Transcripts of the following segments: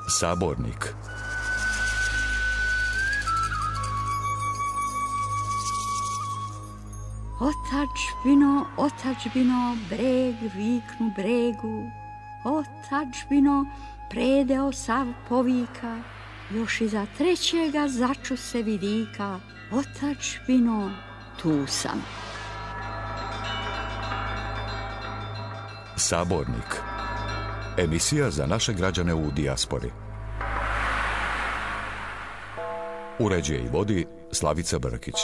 Sabornik. Otadžbino, otadžbino, breg viknu bregu, otadžbino, predeo sav povika, još iza trećega začu se vidika, otadžbino, tu sam. Sabornik. Emisija za naše građane u dijaspori. Uređuje i vodi Slavica Brkić.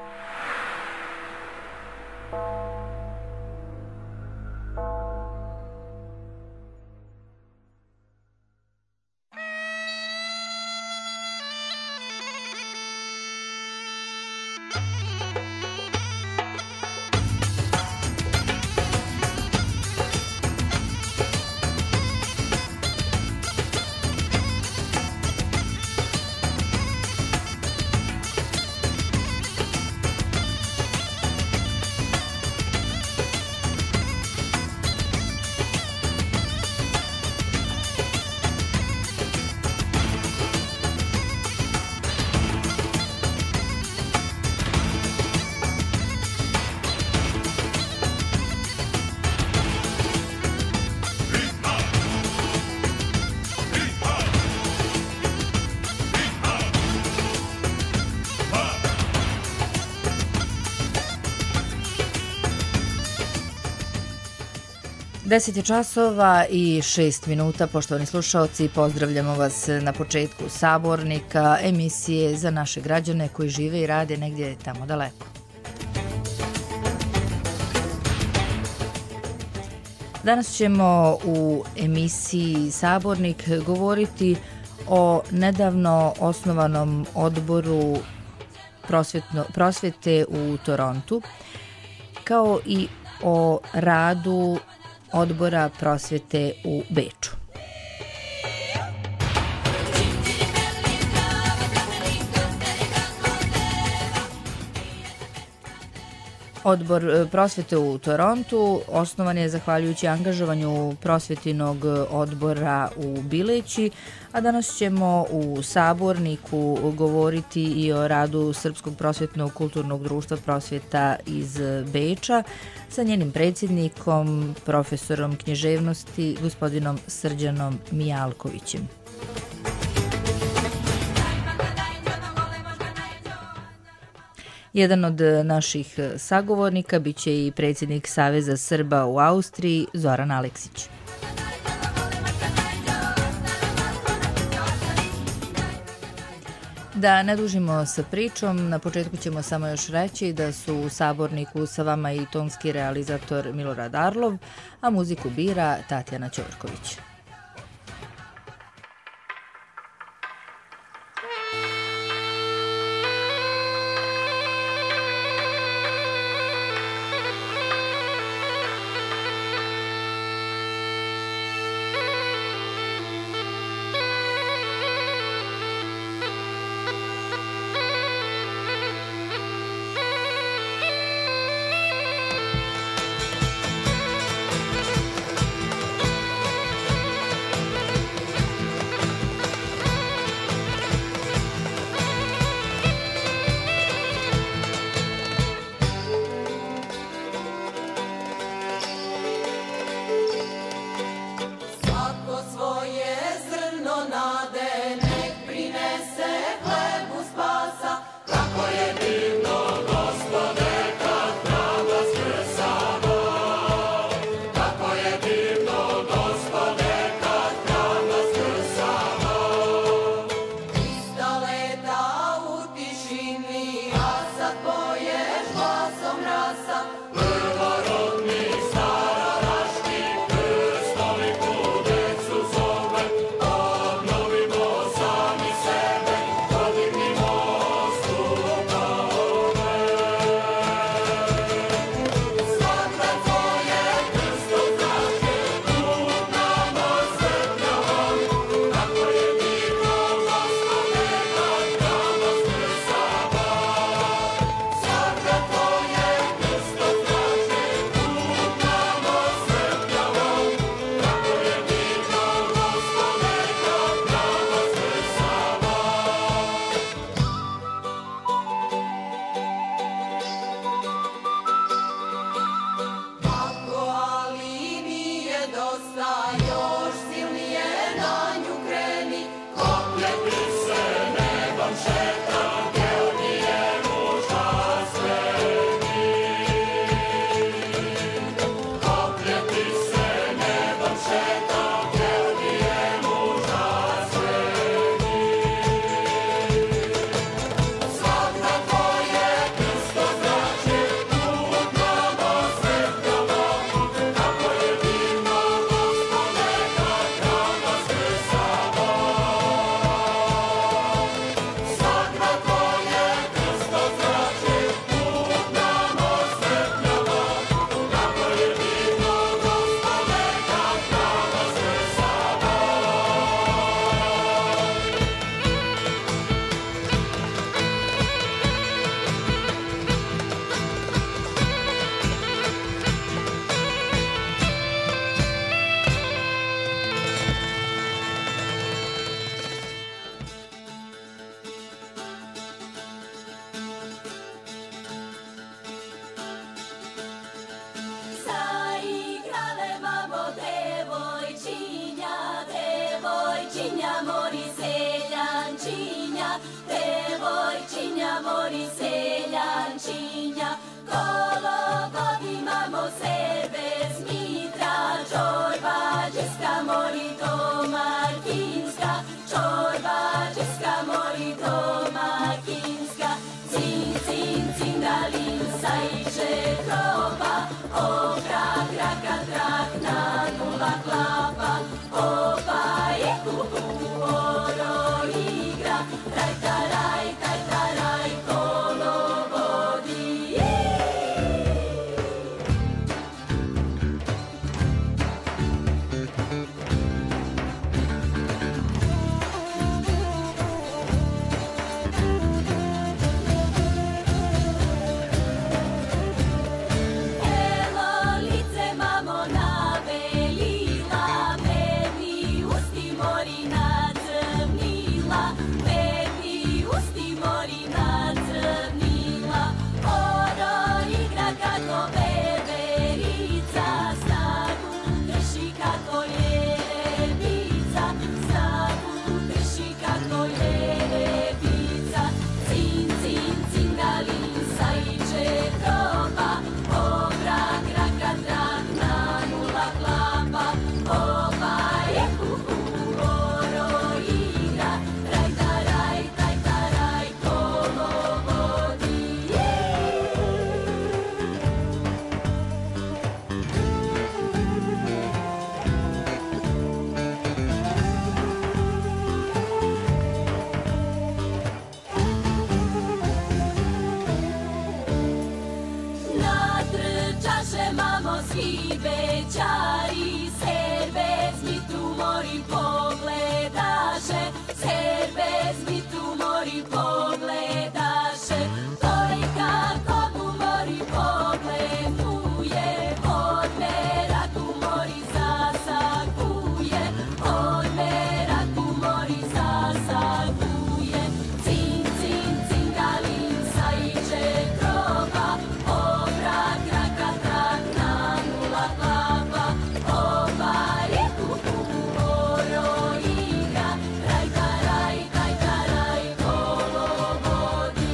Deset je časova i 6 minuta, poštovani slušaoci, pozdravljamo vas na početku Sabornika, emisije za naše građane koji žive i rade negdje tamo daleko. Danas ćemo u emisiji Sabornik govoriti o nedavno osnovanom odboru prosvete u Torontu, kao i o radu odbora prosvete u Beču. Odbor prosvete u Torontu osnovan je zahvaljujući angažovanju prosvetinog odbora u Bileći, a danas ćemo u Saborniku govoriti i o radu Srpskog prosvetnog kulturnog društva prosveta iz Beča sa njenim predsjednikom, profesorom književnosti, gospodinom Srđanom Mijalkovićem. Jedan od naših sagovornika biće i predsjednik Saveza Srba u Austriji, Zoran Aleksić. Da ne dužimo sa pričom, na početku ćemo samo još reći da su u Saborniku sa vama i tonski realizator Milorad Arlov, a muziku bira Tatjana Ćorković. mori seljančinja, kolovod imamo sebe Smitra, čorba džeska mori domaćinska, čorba džeska mori domaćinska, cin, cin, cindalin, sajče kropa, obrak, raka, trak, na nula klapa, opa je kuku, oro igra, rajta, raj, kolovodi. Bećari, ser bez mitu mori pogledaše, ser bez mitu mori pogledaše, to je kako mu mori pogleduje, od meraku mori zasakuje, od meraku mori zasakuje, cin, cin, cingalin, sajče kropa, obrak, raka, trak, na nula klapa, opa je kuku, oro igra, rajta, raj, kolovodi.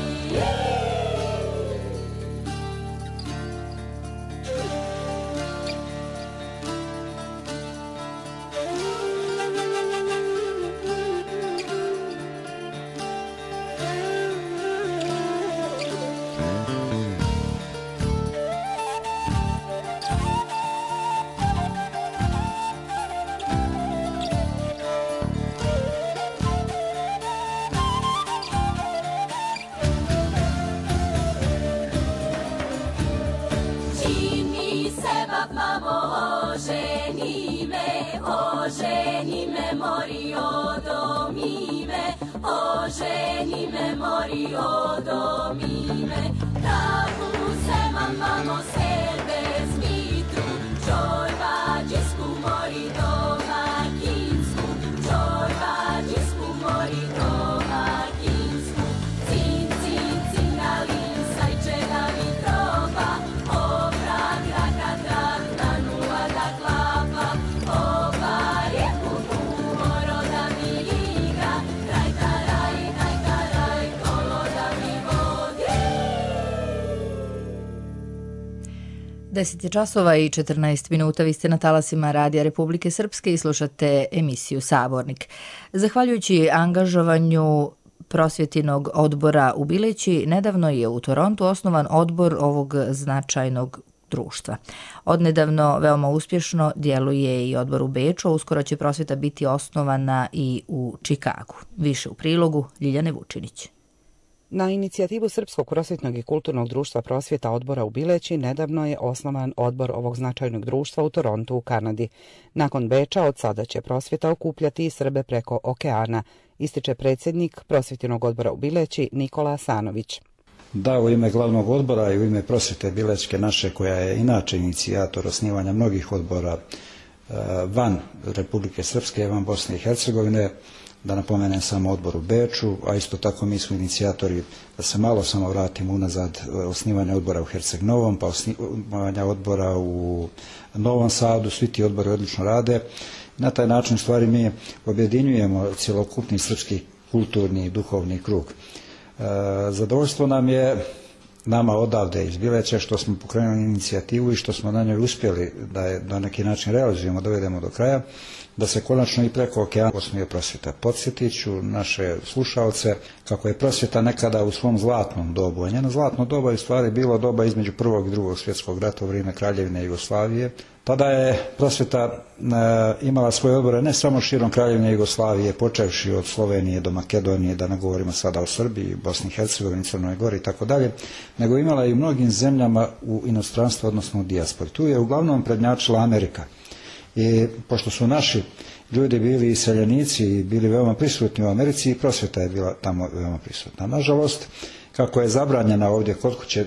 'Oženi me mori odomime, oženi me mori odomime, tavu se mamamo sebe zmitu, čorba džisku mori domaćinsku, čorba džisku mori domaćinsku, cin, cin, cingalin, sajčega mi troba, obrak, raka, trak, na nula da klapa, oba je kuku, oro da mi igra, rajta, raj, kolo da mi vodi. 10 je časova i 14 minuta, vi ste na talasima Radija Republike Srpske i slušate emisiju Sabornik. Zahvaljujući angažovanju prosvjetinog odbora u Bileći, nedavno je u Torontu osnovan odbor ovog značajnog društva. Odnedavno veoma uspješno djeluje i odbor u Beču, a uskoro će prosvjeta biti osnovana i u Čikagu. Više u prilogu Ljiljane Vučinić. Na inicijativu Srpskog prosvjetnog i kulturnog društva prosvjeta odbora u Bileći nedavno je osnovan odbor ovog značajnog društva u Torontu u Kanadi. Nakon Beča od sada će prosvjeta okupljati i Srbe preko okeana, ističe predsjednik prosvjetinog odbora u Bileći Nikola Asanović. Da, u ime glavnog odbora i u ime prosvjete Bilećke naše, koja je inače inicijator osnivanja mnogih odbora van Republike Srpske, van Bosne i Hercegovine, da napomenem samo odbor u Beču, a isto tako mi smo inicijatori, da se malo samo vratimo unazad, osnivanja odbora u Herceg Novom, pa osnivanja odbora u Novom Sadu, svi ti odbori odlično rade. Na taj način stvari mi objedinjujemo cjelokupni srpski kulturni i duhovni krug. Zadovoljstvo nam je, nama odavde iz Bileća, što smo pokrenuli inicijativu i što smo na njoj uspjeli da je na neki način realizujemo, dovedemo do kraja, da se konačno i preko okeana osnuje prosvjeta. Podsjetit ću naše slušalce kako je prosvjeta nekada u svom zlatnom dobu, a njeno zlatno doba je u stvari bilo doba između Prvog i Drugog svjetskog rata u vrijeme Kraljevine Jugoslavije. Tada je prosvjeta imala svoje odbore ne samo širom Kraljevine Jugoslavije, počevši od Slovenije do Makedonije, da ne govorimo sada o Srbiji, Bosni i Hercegovini, Crnoj Gori i tako dalje, nego imala i u mnogim zemljama u inostranstvu, odnosno u dijaspori. Tu je uglavnom prednjačila Amerika. I pošto su naši ljudi bili iseljenici i bili veoma prisutni u Americi, i prosvjeta je bila tamo veoma prisutna. Nažalost, kako je zabranjena ovdje kod kuće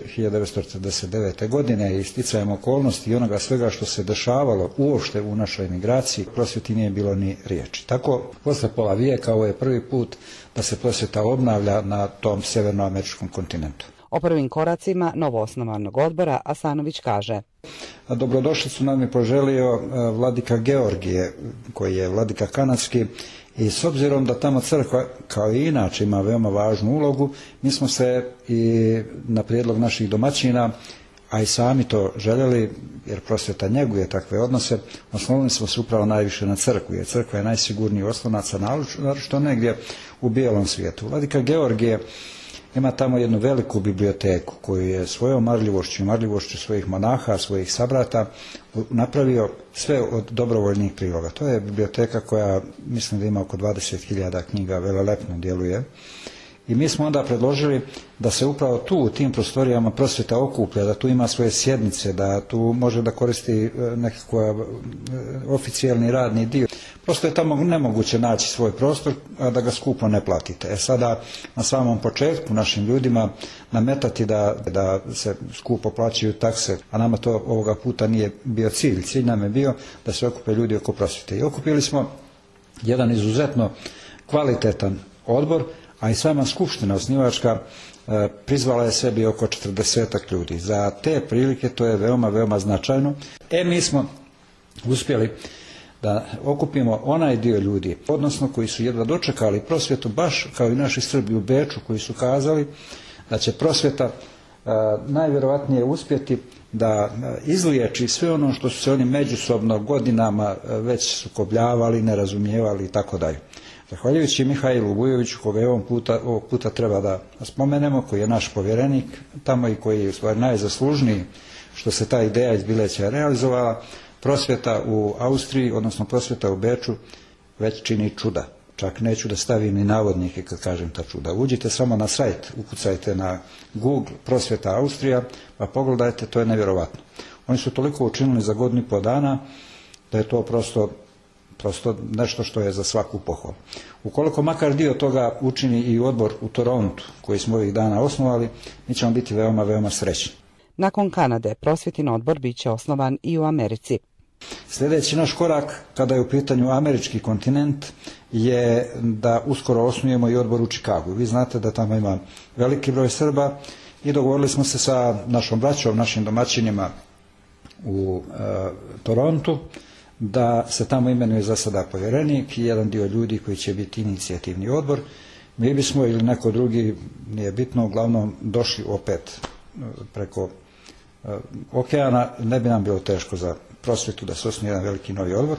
1949. godine i sticajem okolnosti i onoga svega što se dešavalo uopšte u našoj emigraciji, prosvjeti nije bilo ni riječi. Tako, posle pola vijeka ovo je prvi put da se prosvjeta obnavlja na tom severnoameričkom kontinentu. O prvim koracima novoosnovanog odbora Asanović kaže: Dobrodošlicu nam je poželio vladika Georgije, koji je vladika kanadski, i s obzirom da tamo crkva kao i inače ima veoma važnu ulogu, mi smo se i na prijedlog naših domaćina, a i sami to željeli, jer prosvjeta njeguje takve odnose, oslonili smo se upravo najviše na crkvu, jer crkva je najsigurniji oslonac, naročito negdje u bijelom svijetu. Vladika Georgije ima tamo jednu veliku biblioteku koju je svojom marljivošću i marljivošću svojih monaha, svojih sabrata napravio sve od dobrovoljnih priloga. To je biblioteka koja, mislim da ima oko 20.000 knjiga, velelepno djeluje. I mi smo onda predložili da se upravo tu, u tim prostorijama, prosvjeta okuplja, da tu ima svoje sjednice, da tu može da koristi nekakav oficijalni radni dio. Prosto je tamo nemoguće naći svoj prostor, a da ga skupo ne platite. Sada, na samom početku, našim ljudima nametati da se skupo plaćaju takse, a nama to ovoga puta nije bio cilj. Cilj nam je bio da se okupe ljudi oko prosvjete. I okupili smo jedan izuzetno kvalitetan odbor, a i sama skupština osnivačka prizvala je sebi oko 40 ljudi. Za te prilike to je veoma, veoma značajno. Mi smo uspjeli da okupimo onaj dio ljudi, odnosno koji su jedva dočekali prosvjetu, baš kao i naši Srbi u Beču, koji su kazali da će prosvjeta najvjerovatnije uspjeti da izliječi sve ono što su se oni međusobno godinama već sukobljavali, nerazumijevali i tako dalje. Zahvaljujući Mihajlu Vujoviću, koga je ovog puta treba da spomenemo, koji je naš povjerenik tamo i koji je u stvari najzaslužniji što se ta ideja iz Bileća realizovala, prosvjeta u Austriji, odnosno prosvjeta u Beču, već čini čuda. Čak neću da stavim ni navodnike kad kažem ta čuda. Uđite samo na sajt, ukucajte na Google prosvjeta Austrija, pa pogledajte, to je nevjerovatno. Oni su toliko učinili za godinu i pol dana da je to prosto nešto što je za svaku pohvalu. Ukoliko makar dio toga učini i odbor u Torontu, koji smo ovih dana osnovali, mi ćemo biti veoma, veoma srećni. Nakon Kanade, prosvjetin odbor bit će osnovan i u Americi. Sljedeći naš korak, kada je u pitanju američki kontinent, je da uskoro osnujemo i odbor u Čikagu. Vi znate da tamo ima veliki broj Srba i dogovorili smo se sa našom braćom, našim domaćinima u Torontu, da se tamo imenuje za sada povjerenik i jedan dio ljudi koji će biti inicijativni odbor. Mi bismo ili neko drugi, nije bitno, uglavnom došli opet preko okeana, ne bi nam bilo teško za prosvjetu da se osnuje jedan veliki novi odbor.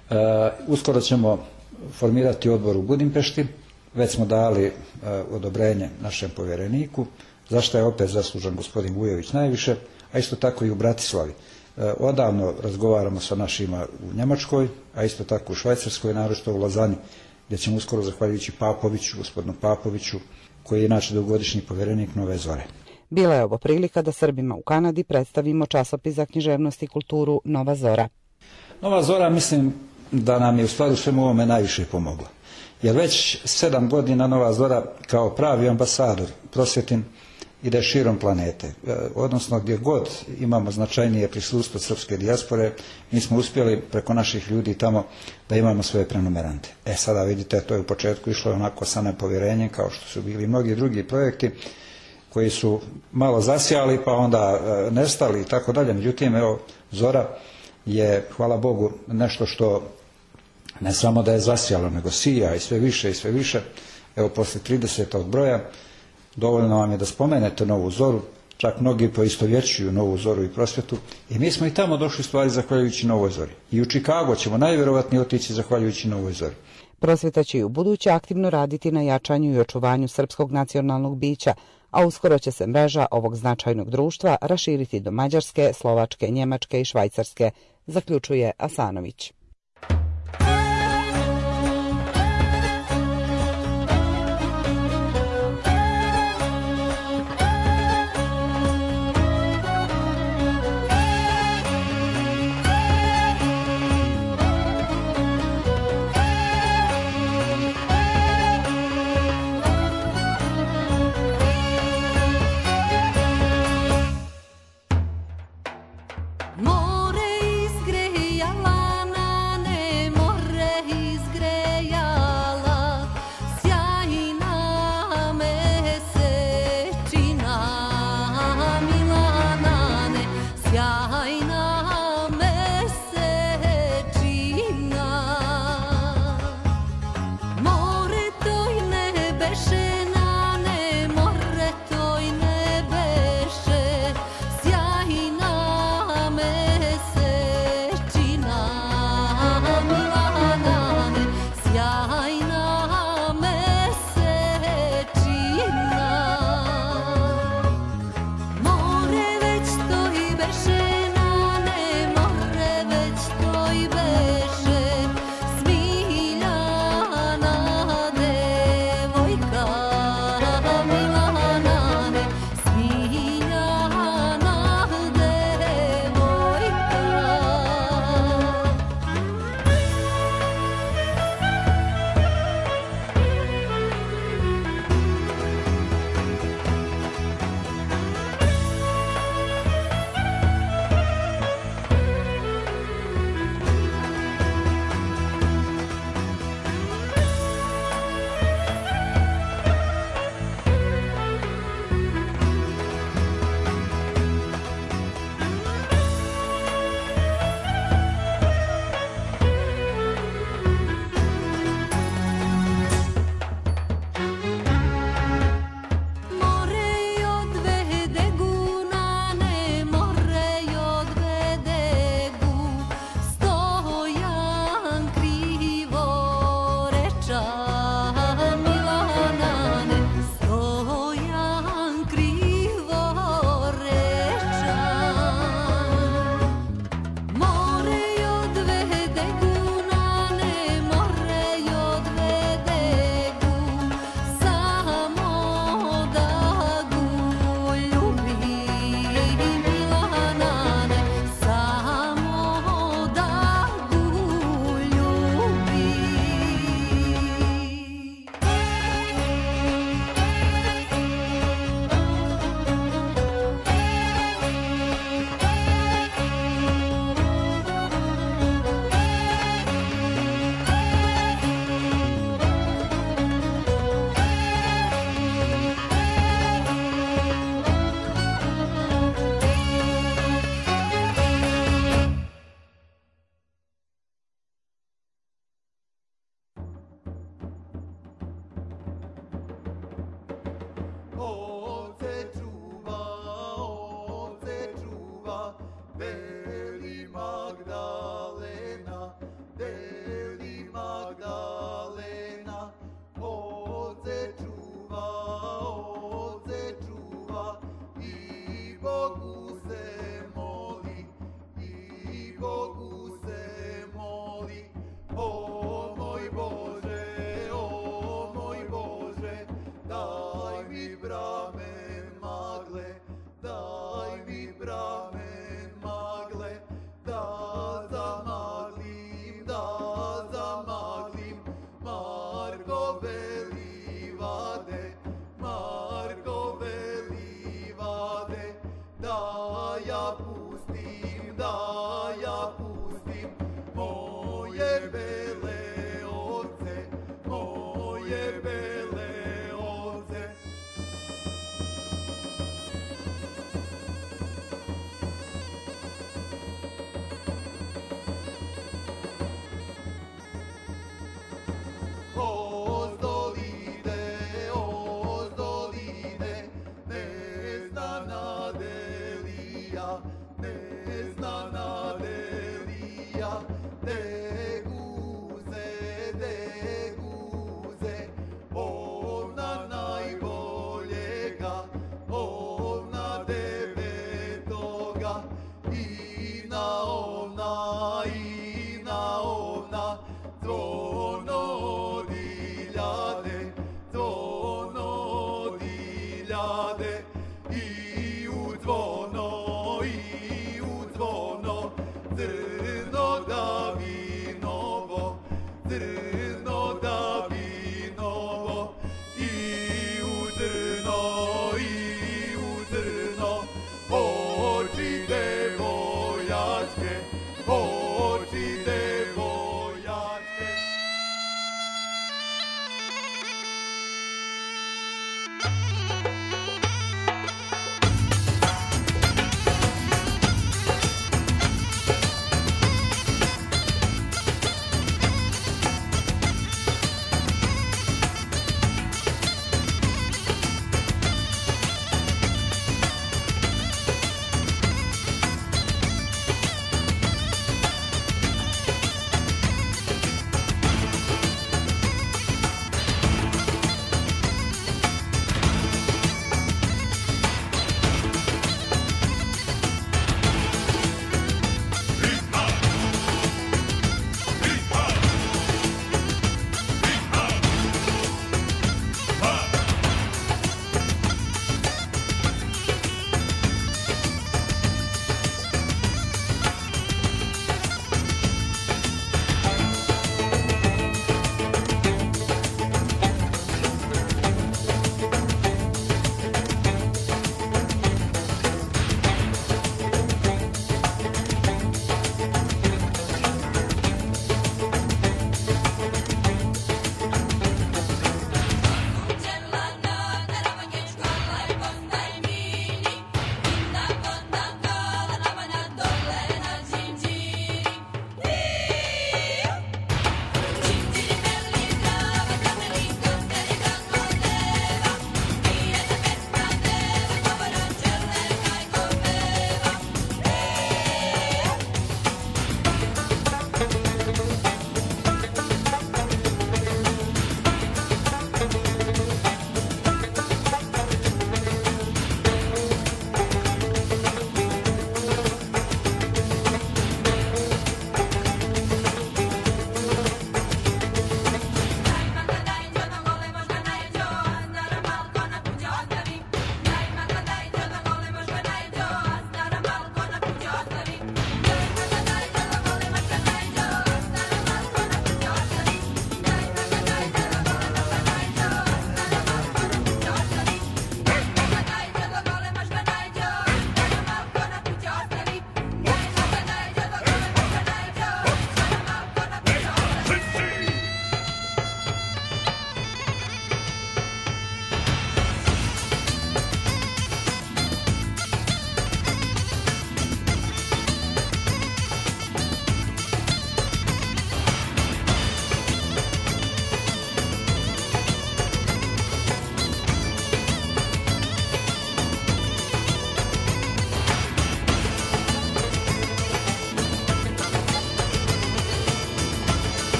Uskoro ćemo formirati odbor u Budimpešti, već smo dali odobrenje našem povjereniku, za što je opet zaslužan gospodin Vujović najviše, a isto tako i u Bratislavi. Odavno razgovaramo sa našima u Njemačkoj, a isto tako u Švajcarskoj, naročito u Lozani, gdje ćemo uskoro, zahvaljujući Papoviću, gospodinu Papoviću, koji je inače dugogodišnji povjerenik Nove Zore. Bila je ovo prilika da Srbima u Kanadi predstavimo časopis za književnost i kulturu Nova Zora. Nova Zora, mislim da nam je u stvari svemu ovome najviše pomogla. Jer već 7 godina Nova Zora kao pravi ambasador prosvjetin ide širom planete. Odnosno gdje god imamo značajnije prisustvo srpske dijaspore, mi smo uspjeli preko naših ljudi tamo da imamo svoje prenumerante. Sada vidite, to je u početku išlo onako sa nepovjerenjem, kao što su bili mnogi drugi projekti koji su malo zasjali pa onda nestali i tako dalje. Međutim, evo, Zora je, hvala Bogu, nešto što ne samo da je zasjalo, nego sija i sve više i sve više. Evo, posle 30. broja dovoljno vam je da spomenete Novu Zoru, čak mnogi poistovjećuju Novu Zoru i prosvjetu, i mi smo i tamo došli stvari zahvaljujući Novoj Zori. I u Čikago ćemo najvjerovatnije otići zahvaljujući Novoj Zori. Prosvjeta će i u buduće aktivno raditi na jačanju i očuvanju srpskog nacionalnog bića, a uskoro će se mreža ovog značajnog društva raširiti do Mađarske, Slovačke, Njemačke i Švajcarske, zaključuje Asanović.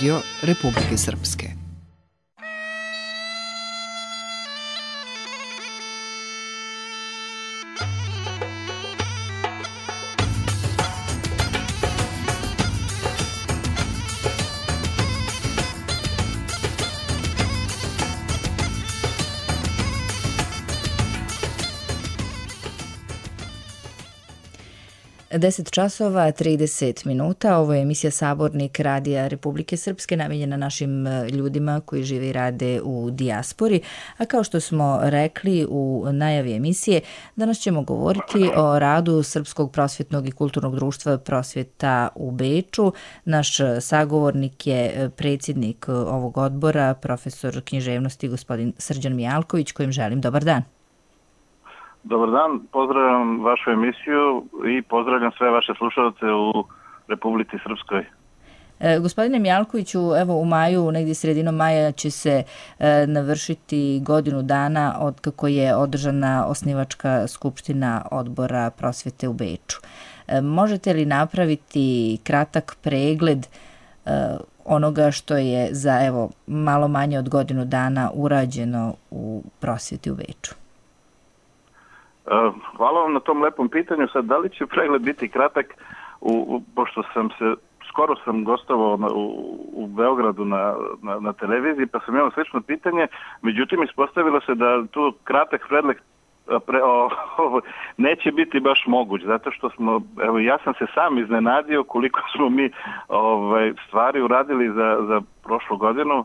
radio Republike Srpske. Deset časova, 30 minuta. Ovo je emisija Sabornik radija Republike Srpske, namijenjena našim ljudima koji žive i rade u dijaspori. A kao što smo rekli u najavi emisije, danas ćemo govoriti o radu Srpskog prosvjetnog i kulturnog društva Prosvjeta u Beču. Naš sagovornik je predsjednik ovog odbora, profesor književnosti gospodin Srđan Mijalković, kojim želim dobar dan. Dobar dan, pozdravljam vašu emisiju i pozdravljam sve vaše slušalce u Republici Srpskoj. Gospodine Mijalkoviću, evo u maju, negdje sredinom maja će se navršiti godinu dana od kako je održana osnivačka skupština odbora Prosvjete u Beču. Možete li napraviti kratak pregled onoga što je za malo manje od godinu dana urađeno u Prosvjeti u Beču? Hvala vam na tom lepom pitanju. Sad, da li će pregled biti kratak, pošto skoro sam gostovao u Beogradu na televiziji, pa sam imao slično pitanje, međutim ispostavilo se da tu kratak pregled neće biti baš moguć, zato što ja sam se sam iznenadio koliko smo mi stvari uradili za prošlu godinu.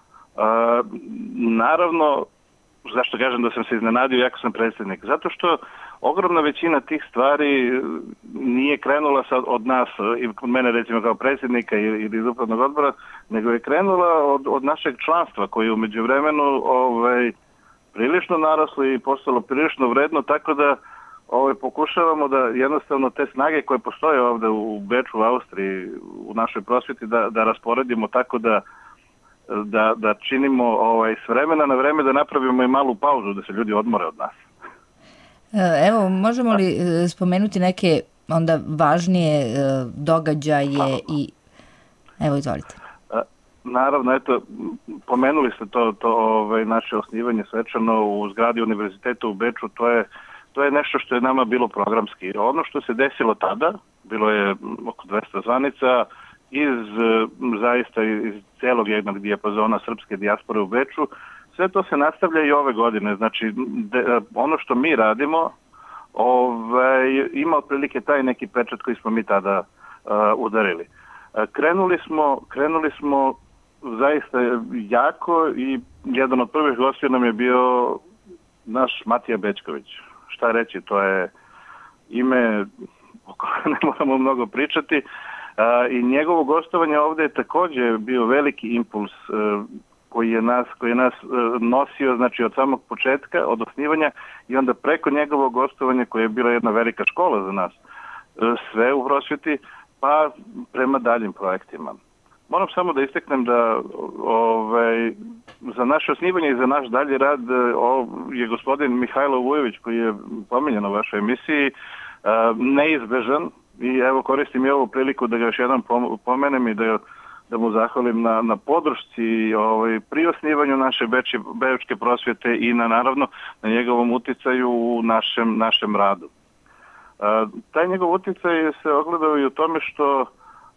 Naravno, zašto kažem da sam se iznenadio, jako sam predsjednik? Zato što ogromna većina tih stvari nije krenula od nas, od mene recimo kao predsjednika ili iz upravnog odbora, nego je krenula od našeg članstva koji je u međuvremenu prilično naraslo i postalo prilično vredno, tako da pokušavamo da jednostavno te snage koje postoje ovdje u Beču, u Austriji, u našoj prosvjeti, da rasporedimo tako da činimo s vremena na vreme, da napravimo i malu pauzu, da se ljudi odmore od nas. Evo, možemo li spomenuti neke onda važnije događaje i... Evo, izvolite. Naravno, eto, pomenuli ste to naše osnivanje svečano u zgradi Univerziteta u Beču, to je nešto što je nama bilo programski. Ono što se desilo tada, bilo je oko 200 zvanica, zaista iz cijelog jednog dijapazona srpske dijaspore u Beču. Sve to se nastavlja i ove godine. Znači, ono što mi radimo ima otprilike taj neki pečat koji smo mi tada udarili. Krenuli smo zaista jako i jedan od prvih gostiju nam je bio naš Matija Bećković. Šta reći, to je ime o kojem ne moramo mnogo pričati. I njegovo gostovanje ovdje je također bio veliki impuls koji je nas nosio, znači od samog početka, od osnivanja i onda preko njegovog gostovanja koje je bila jedna velika škola za nas, sve u prosvjeti, pa prema daljim projektima. Moram samo da istaknem da za naše osnivanje i za naš dalji rad je gospodin Mihajlo Vujović, koji je pominjan u vašoj emisiji, neizbežan. I evo koristim i ovu priliku da ga još jedan pomenem i da mu zahvalim na podršci pri osnivanju naše bečke prosvjete i naravno na njegovom uticaju u našem radu. Taj njegov uticaj se ogledao i u tome što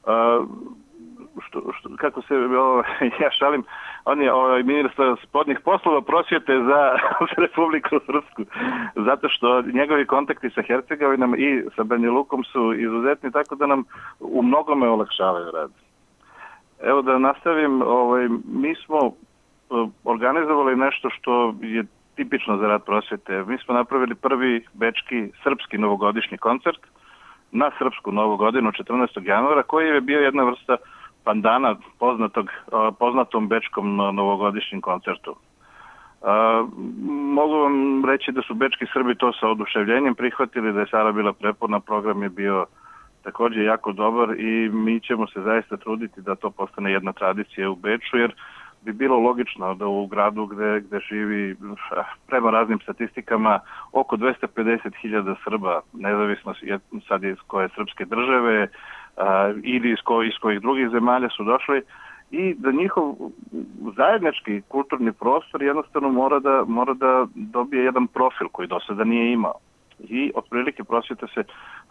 kako se ja šalim, on je ministar spoljnih poslova prosvjete za Republiku Srpsku, zato što njegovi kontakti sa Hercegovinom i sa Banja Lukom su izuzetni, tako da nam u mnogome olakšavaju rad. Evo da nastavim, mi smo organizovali nešto što je tipično za rad prosvjete. Mi smo napravili prvi bečki srpski novogodišnji koncert na srpsku novu godinu 14. januara, koji je bio jedna vrsta pandana poznatom bečkom novogodišnjem koncertu. Mogu vam reći da su bečki Srbi to sa oduševljenjem prihvatili, da je sala bila prepuna, program je bio također jako dobar i mi ćemo se zaista truditi da to postane jedna tradicija u Beču, jer bi bilo logično da u gradu gde živi prema raznim statistikama oko 250.000 Srba, nezavisno sad iz koje srpske države ili iz kojih drugih zemalja su došli, i da njihov zajednički kulturni prostor jednostavno mora da dobije jedan profil koji do sada nije imao. I otprilike prosvjeta se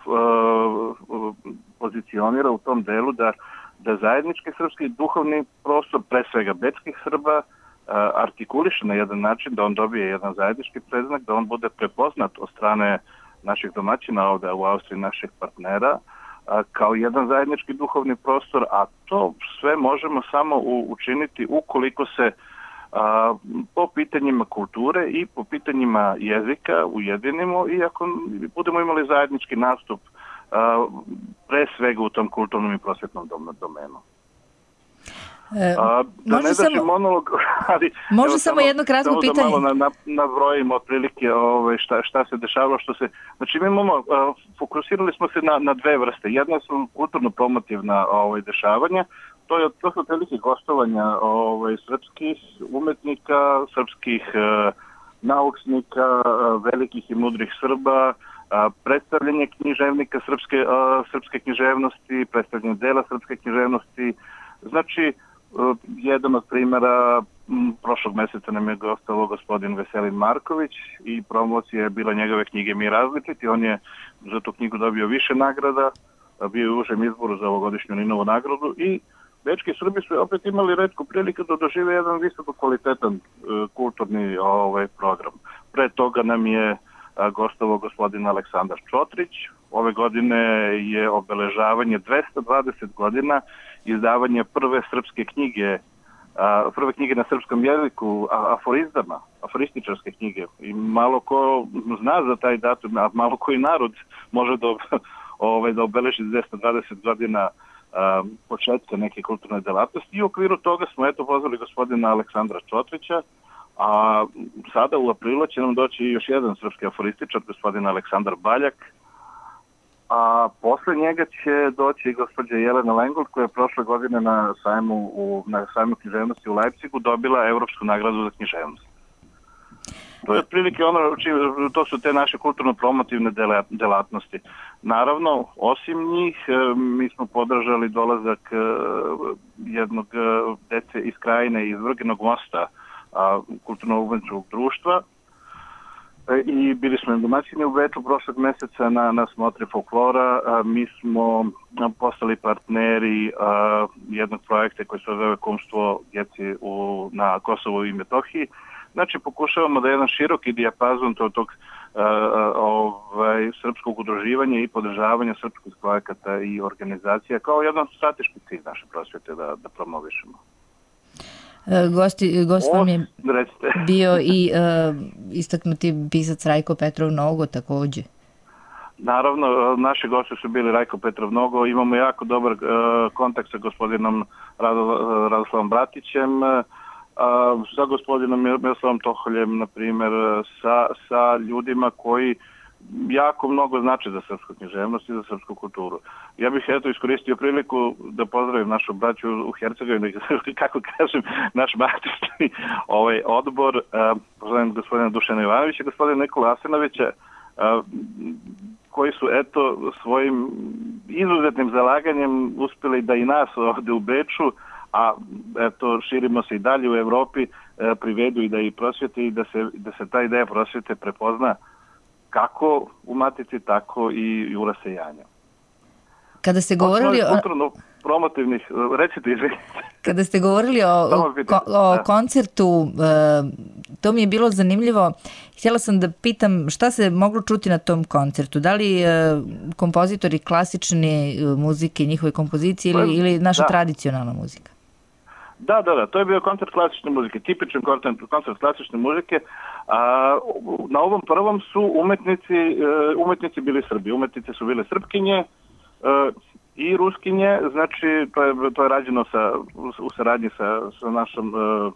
pozicionira u tom delu da zajednički srpski duhovni prostor, pre svega bečkih Srba, artikuliše na jedan način, da on dobije jedan zajednički predznak, da on bude prepoznat od strane naših domaćina ovde u Austriji, naših partnera, kao jedan zajednički duhovni prostor, a to sve možemo samo učiniti ukoliko se po pitanjima kulture i po pitanjima jezika ujedinimo i ako budemo imali zajednički nastup pre svega u tom kulturnom i prosvetnom domenu. Da ne daći monolog, ali može samo jedno kratko pitanje. Da malo nabrojimo otprilike šta se dešavalo, znači mi imamo, fokusirali smo se na dve vrste. Jedna su kulturno-promotivna dešavanja, to su otprilike gostovanja srpskih umetnika, srpskih naučnika, velikih i mudrih Srba, predstavljanje književnika srpske književnosti, predstavljanje dela srpske književnosti. Znači, jedan od primjera, prošlog meseca nam je gostovao gospodin Veselin Marković i promocija je bila njegove knjige Mi različiti. On je za tu knjigu dobio više nagrada, bio je u užem izboru za ovogodišnju Ninovu nagradu i bečki Srbi su opet imali retku priliku da dožive jedan visoko kvalitetan kulturni program. Pre toga nam je gostovao gospodin Aleksandar Čotrić. Ove godine je obeležavanje 220 godina izdavanje prve knjige na srpskom jeziku, aforizdama, aforističarske knjige. I malo ko zna za taj datum, a malo koji narod može da obeleži 220 godina početka neke kulturne delatnosti i u okviru toga smo pozvali gospodina Aleksandra Čotrića, a sada u aprilu će nam doći još jedan srpski aforističar, gospodin Aleksandar Baljak, a posle njega će doći gospođa Jelena Lengold, koja je prošle godine na sajmu književnosti u Leipzigu dobila Evropsku nagradu za književnost. To je otprilike to su te naše kulturno-promotivne delatnosti. Naravno, osim njih, mi smo podržali dolazak jednog dece iz Krajine, iz Vrginog mosta, kulturno-umetničkog društva, i bili smo domaćini u Beču prošlog meseca na smotri folklora. Mi smo postali partneri jednog projekta koji se zove Kumstvo djeci na Kosovu i Metohiji. Znači, pokušavamo da jedan široki dijapazon tog srpskog udruživanja i podržavanja srpskih projekata i organizacija kao jedan strateški cilj naše prosvjete da promovišemo. Gost vam je bio i istaknuti pisac Rajko Petrov Nogo takođe. Naravno, naši gosti su bili Rajko Petrov Nogo, imamo jako dobar kontakt sa gospodinom Radoslavom Bratićem, sa gospodinom Miroslavom Toholjem, na primjer, sa ljudima koji jako mnogo znači za srpsku književnost i za srpsku kulturu. Ja bih iskoristio priliku da pozdravim našu braću u Hercegovini, kako kažem, naš matični odbor, pozdravim gospodina Dušana Ivanovića i gospodina Nikola Asenovića, koji su svojim izuzetnim zalaganjem uspjeli da i nas ovde u Beču, a širimo se i dalje u Evropi, privedu i da i prosvjeti i da se ta ideja prosvjete prepozna kako u Matici, tako i u rasejanju. Kada ste govorili promotivnih, recite, izvinite. Kada ste govorili o koncertu, to mi je bilo zanimljivo. Htjela sam da pitam šta se moglo čuti na tom koncertu. Da li kompozitori klasične muzike, njihove kompozicije ili naša tradicionalna muzika? Da, to je bio koncert klasične muzike, tipičan koncert klasične muzike. Na ovom prvom su umetnici bili Srbi. Umetnice su bile Srpkinje i Ruskinje, znači to je rađeno u saradnji sa našom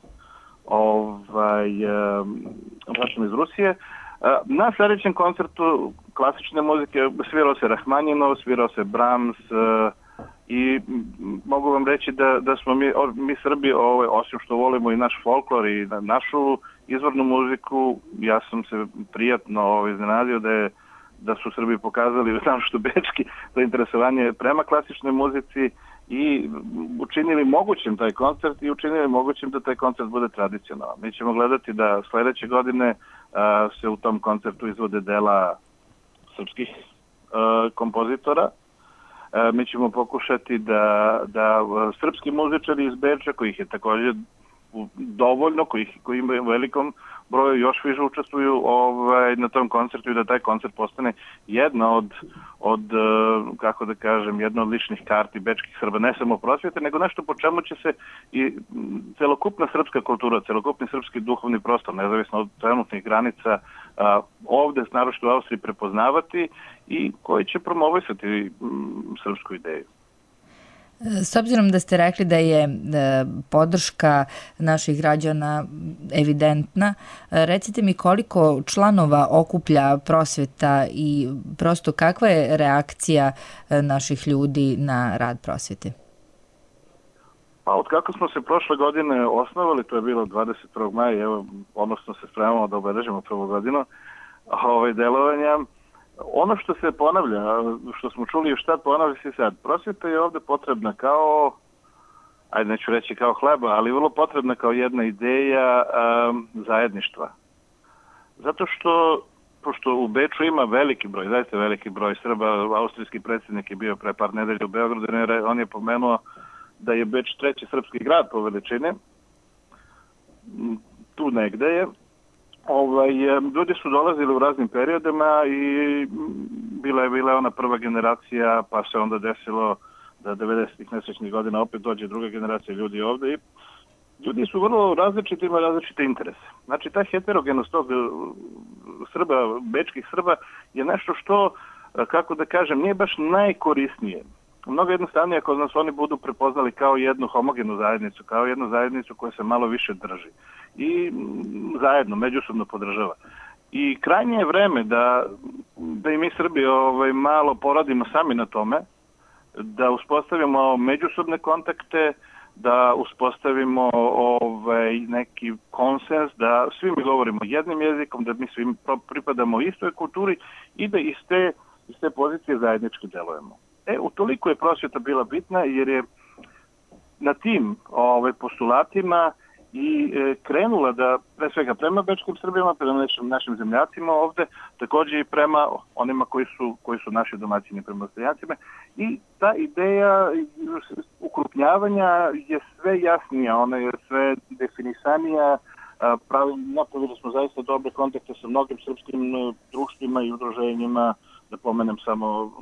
našom iz Rusije. Na sljedećem koncertu klasične muzike svirao se Rahmaninov, svirao se Brahms, i mogu vam reći da smo mi Srbi, osim što volimo i naš folklor i našu izvornu muziku, ja sam se prijatno iznenadio da su Srbi pokazali, znam što bečki, to interesovanje prema klasičnoj muzici i učinili mogućim taj koncert i učinili mogućim da taj koncert bude tradicionalan. Mi ćemo gledati da sledeće godine se u tom koncertu izvode dela srpskih kompozitora. Mi ćemo pokušati da srpski muzičari iz Beča, kojih je također dovoljno, koji imaju velikom broju, još više učestvuju na tom koncertu i da taj koncert postane jedna od kako da kažem, jedna od ličnih karti bečkih Srba, ne samo prosvjete, nego nešto po čemu će se i celokupna srpska kultura, celokupni srpski duhovni prostor, nezavisno od trenutnih granica, ovde, naročito u Austriji, prepoznavati i koji će promovisati srpsku ideju. S obzirom da ste rekli da je podrška naših građana evidentna, recite mi koliko članova okuplja prosveta i prosto kakva je reakcija naših ljudi na rad prosvete? Pa od kako smo se prošle godine osnovali, to je bilo 21. maja, evo, odnosno se spremamo da obeležimo prvu godinu delovanja. Ono što se ponavlja, što smo čuli još tad, ponavlja se sad. Prosvjeta je ovde potrebna kao, ajde neću reći kao hleba, ali vrlo potrebna kao jedna ideja zajedništva. Zato što, pošto u Beču ima veliki broj, zaista veliki broj Srba, austrijski predsjednik je bio pre par nedelja u Beogradu, on je pomenuo da je Beč treći srpski grad po veličini, tu negde je. Ljudi su dolazili u raznim periodima i bila je ona prva generacija, pa se onda desilo da 90-ih nesrećnih godina opet dođe druga generacija ljudi ovde i ljudi su vrlo različiti, imaju različite interese. Znači, ta heterogenost tog Srba, bečkih Srba je nešto što, kako da kažem, nije baš najkorisnije. Mnogo jednostavnije ako nas oni budu prepoznali kao jednu homogenu zajednicu, kao jednu zajednicu koja se malo više drži i zajedno, međusobno podržava. I krajnje je vreme da i mi Srbi malo poradimo sami na tome, da uspostavimo međusobne kontakte, da uspostavimo neki konsens, da svi mi govorimo jednim jezikom, da mi svi pripadamo istoj kulturi i da iz te pozicije zajednički delujemo. Utoliko je prosvjeta bila bitna jer je na tim postulatima i krenula da, pre svega prema bečkim Srbima, prema našim zemljacima ovde, također i prema onima koji su naši domaćini, prema Austrijancima. I ta ideja ukrupnjavanja je sve jasnija, ona je sve definisanija. Napravili smo zaista dobre kontakte sa mnogim srpskim društvima i udruženjima, da pomenem samo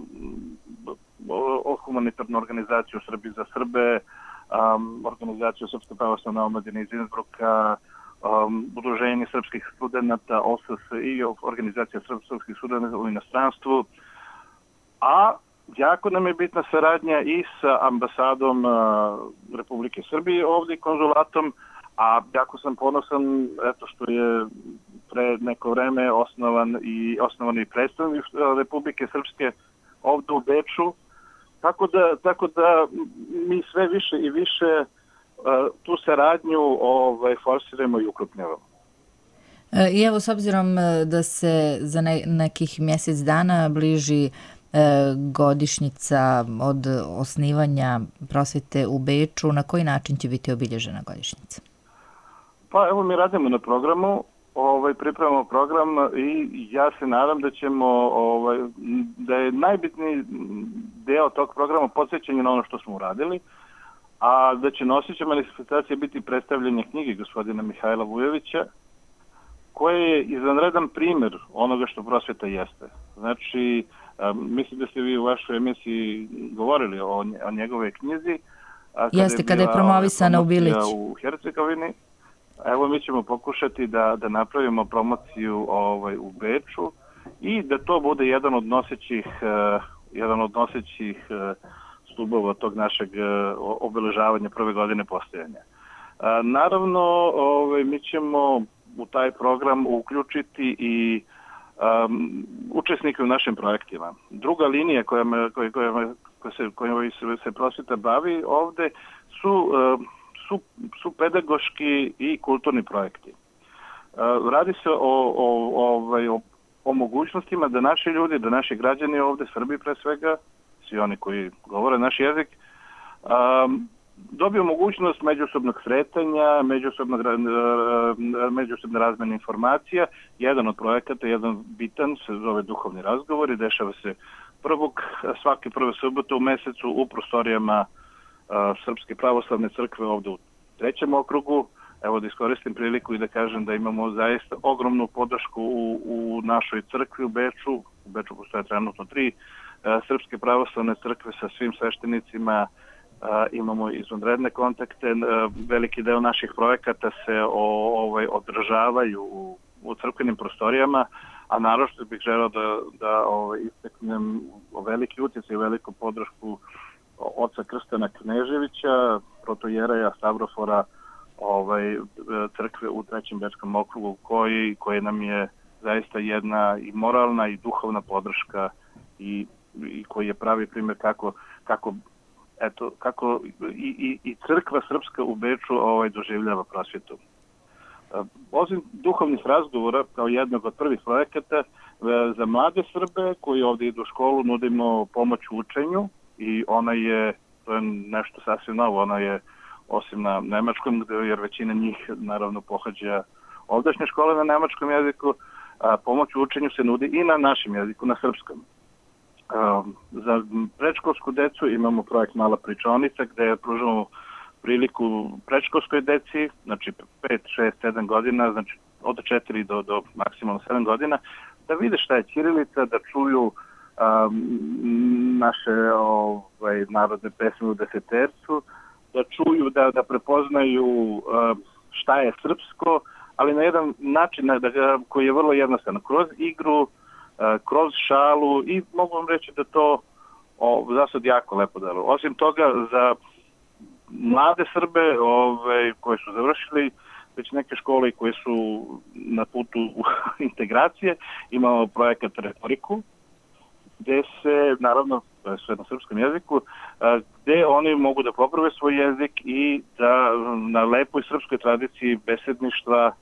humanitarnu organizaciju Srbi za Srbe, organizaciju Srpske pravoslavne omladine iz Innsbrucka, udruženje srpskih studenta, OSS i organizacija srpskih studenta u inostranstvu. A jako nam je bitna saradnja i sa ambasadom Republike Srbije ovdje i konzulatom, a jako sam ponosan što je pre neko vreme osnovan i predstavnik Republike Srpske ovdje u Beču. Tako da mi sve više i više tu saradnju forsiramo i ukrupnjavamo. I evo, s obzirom da se za nekih mjesec dana bliži godišnjica od osnivanja prosvete u Beču, na koji način će biti obilježena godišnjica? Pa evo, mi radimo na programu, pripremamo program i ja se nadam da ćemo, da je najbitniji deo tog programa podsjećanje na ono što smo uradili, a da će nosiće manifestacije biti predstavljanje knjige gospodina Mihajla Vujovića, koje je izvanredan primjer onoga što prosvjeta jeste. Znači, mislim da ste vi u vašoj emisiji govorili o njegove knjizi. Jeste, kada je promovisana u Bilići. U Hercegovini. Evo, mi ćemo pokušati da napravimo promociju u Beču i da to bude jedan od nosećih stubova tog našeg obeležavanja prve godine postojanja. Naravno, mi ćemo u taj program uključiti i učesnike u našim projektima. Druga linija kojom se prosvjeta bavi ovde su pedagoški i kulturni projekti. Radi se o mogućnostima da naši ljudi, da naši građani ovde, Srbi pre svega, svi oni koji govore naš jezik, dobio mogućnost međusobnog sretanja, međusobne razmene informacija. Jedan od projekata, jedan bitan, se zove Duhovni razgovor i dešava se svake prve subote u mesecu u prostorijama Srpske pravoslavne crkve ovde u 3. okrugu. Evo da iskoristim priliku i da kažem da imamo zaista ogromnu podršku u našoj crkvi u Beču. U Beču postoje trenutno 3 Srpske pravoslavne crkve sa svim sveštenicima. Imamo izvanredne kontakte. Veliki deo naših projekata se održavaju u crkvenim prostorijama, a naročito bih želeo da istaknem veliki utjecaj i veliku podršku oca Krstana Kneževića, protojeraja Stavrofora crkve u 3. Bečkom okrugu, koji nam je zaista jedna i moralna i duhovna podrška i koji je pravi primjer kako i crkva srpska u Beču doživljava prosvjetu. Osim duhovnih razgovora, kao jednog od prvih projekata, za mlade Srbe koji ovdje idu u školu nudimo pomoć u učenju i to je nešto sasvim novo, ona je osim na nemačkom, jer većina njih naravno pohađa ovdašnje škole na nemačkom jeziku, pomoć u učenju se nudi i na našem jeziku, na srpskom. Za predškolsku decu imamo projekt Mala pričonica gde pružamo priliku predškolskoj deci, znači 5, 6, 7 godina, znači od 4 do maksimalno 7 godina, da vide šta je ćirilica, da čuju naše narodne pesme u desetercu, da čuju, da prepoznaju šta je srpsko, ali na jedan način koji je vrlo jednostavan, kroz igru, kroz šalu i mogu vam reći da to zasad jako lepo delo. Osim toga, za mlade Srbe koji su završili već neke škole i koje su na putu integracije, imamo projekat Retoriku, gde se, naravno, to je sve na srpskom jeziku, gde oni mogu da poprave svoj jezik i da na lepoj srpskoj tradiciji besedništva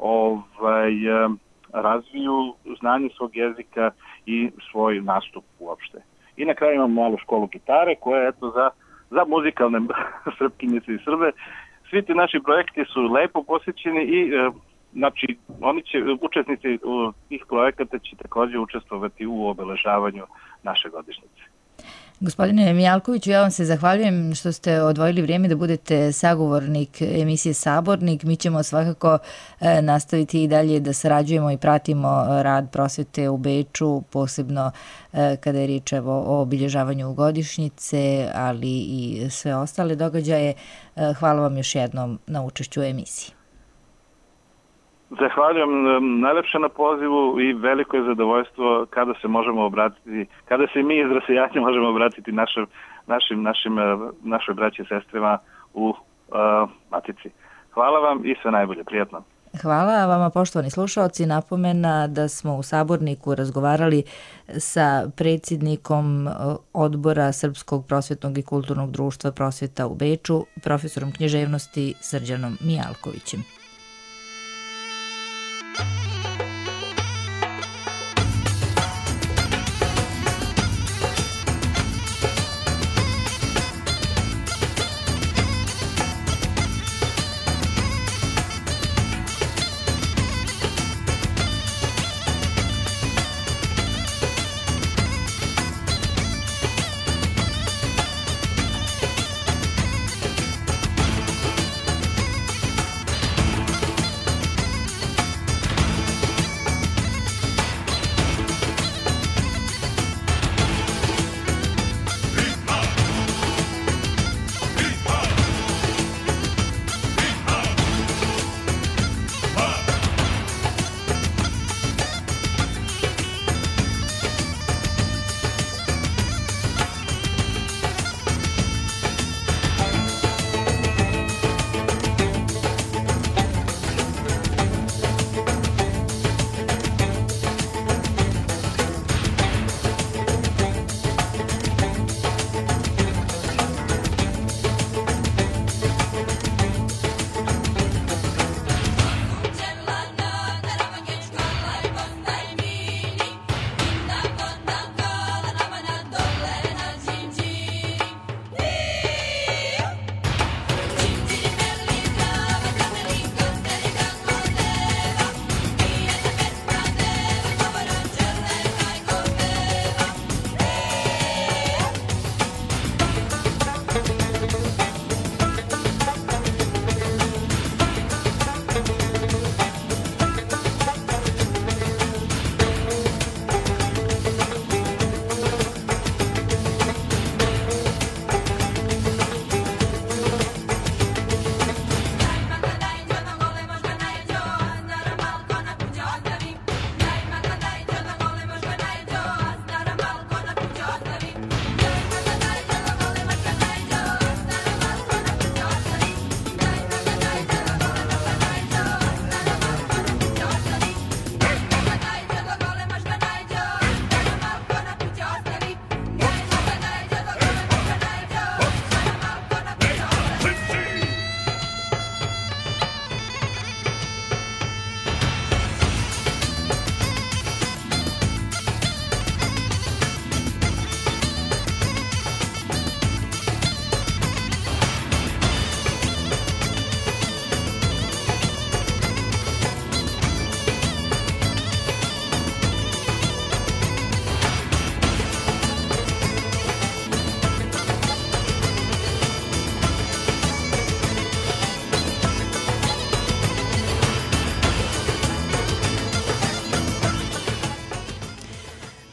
razviju znanje svog jezika i svoj nastup uopšte. I na kraju imamo malu školu gitare koja je za muzikalne srpkinjice i Srbe. Svi ti naši projekti su lepo posjećeni i znači učesnici tih projekata će također učestvovati u obeležavanju naše godišnjice. Gospodine Mijalkoviću, ja vam se zahvaljujem što ste odvojili vrijeme da budete sagovornik emisije Sabornik. Mi ćemo svakako nastaviti i dalje da sarađujemo i pratimo rad prosvete u Beču, posebno kada je riječ o obilježavanju godišnjice, ali i sve ostale događaje. Hvala vam još jednom na učešću u emisiji. Zahvaljujem najlepše na pozivu i veliko je zadovoljstvo kada se možemo obratiti, kada se mi iz Rasijanja možemo obratiti našoj braći i sestrima u Matici. Hvala vam i sve najbolje, prijatno. Hvala vama, poštovani slušaoci. Napomena da smo u Saborniku razgovarali sa predsjednikom odbora Srpskog prosvjetnog i kulturnog društva Prosvjeta u Beču, profesorom književnosti Srđanom Mijalkovićem.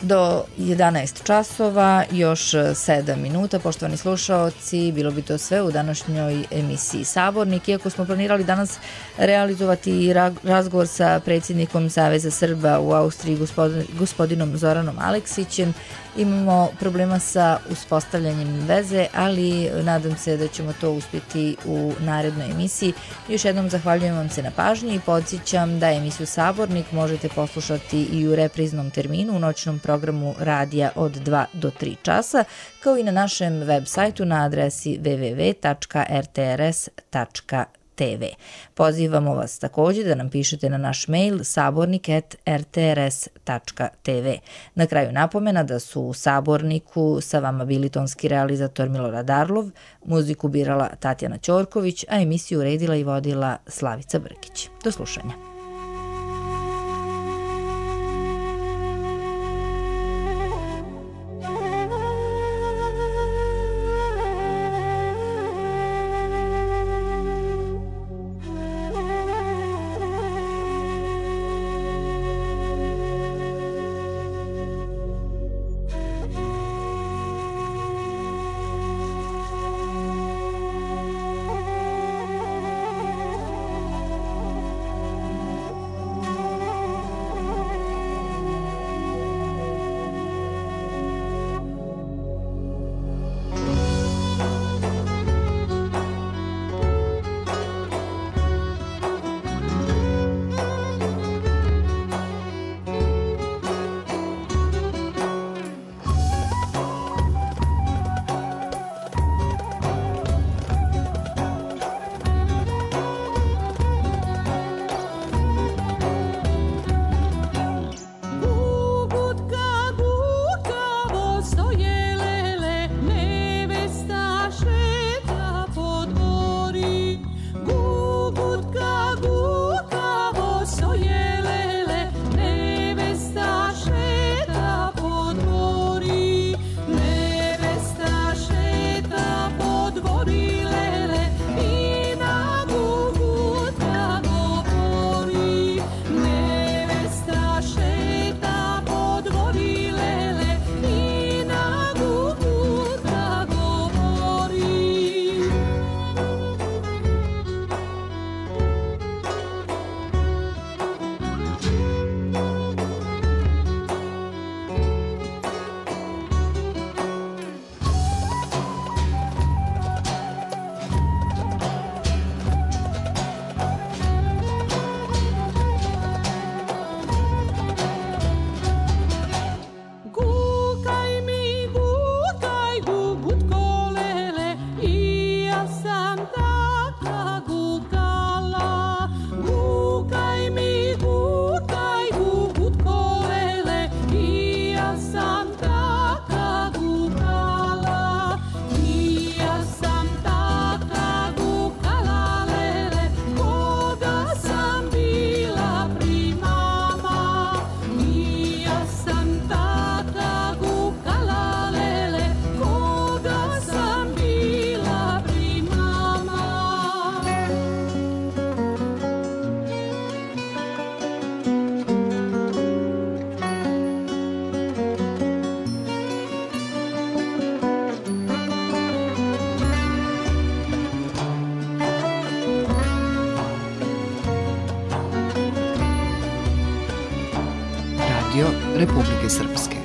Do 11 časova, još 7 minuta. Poštovani slušaoci, bilo bi to sve u današnjoj emisiji Sabornik. Iako smo planirali danas realizovati razgovor sa predsjednikom Saveza Srba u Austriji, gospodinom Zoranom Aleksićem, imamo problema sa uspostavljanjem veze, ali nadam se da ćemo to uspjeti u narednoj emisiji. Još jednom zahvaljujem vam se na pažnji i podsjećam da emisiju Sabornik možete poslušati i u repriznom terminu u noćnom programu radija od 2 do 3 časa, kao i na našem web sajtu na adresi www.rtrs.tv. Pozivamo vas također da nam pišete na naš mail sabornik@rtrs.tv. Na kraju napomena da su u Saborniku sa vama bili tonski realizator Milorad Arlov, muziku birala Tatjana Ćorković, a emisiju uredila i vodila Slavica Brkić. Do slušanja. Radio Republike Srpske.